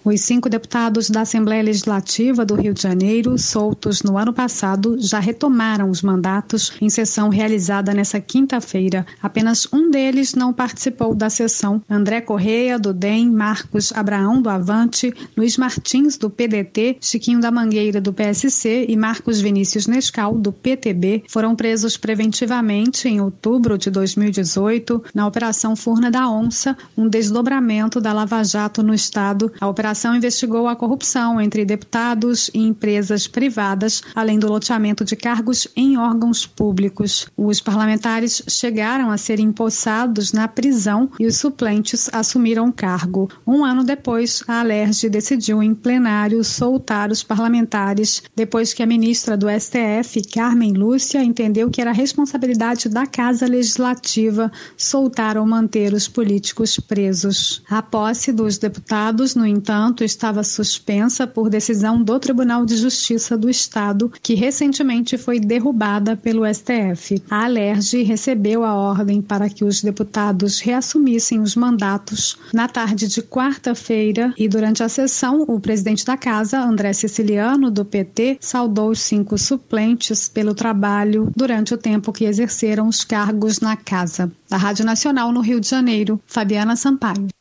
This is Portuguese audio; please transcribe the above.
Os 5 deputados da Assembleia Legislativa do Rio de Janeiro, soltos no ano passado, já retomaram os mandatos em sessão realizada nesta quinta-feira. Apenas um deles não participou da sessão. André Correia, do DEM, Marcos Abraão, do Avante, Luiz Martins, do PDT, Chiquinho da Mangueira, do PSC e Marcos Vinícius Nescau, do PTB, foram presos preventivamente em outubro de 2018 na Operação Furna da Onça, um desdobramento da Lava Jato no Estado. A operação investigou a corrupção entre deputados e empresas privadas, além do loteamento de cargos em órgãos públicos. Os parlamentares chegaram a ser empossados na prisão e os suplentes assumiram o cargo. Um ano depois, a Alerj decidiu em plenário soltar os parlamentares, depois que a ministra do STF, Carmen Lúcia, entendeu que era responsabilidade da Casa Legislativa soltar ou manter os políticos presos. A posse dos deputados, no entanto, estava suspensa por decisão do Tribunal de Justiça do Estado, que recentemente foi derrubada pelo STF. A Alerj recebeu a ordem para que os deputados reassumissem os mandatos na tarde de quarta-feira e, durante a sessão, o presidente da Casa, André Siciliano, do PT, saudou os 5 suplentes pelo trabalho durante o tempo que exerceram os cargos na Casa. Da Rádio Nacional no Rio de Janeiro, Fabiana Sampaio.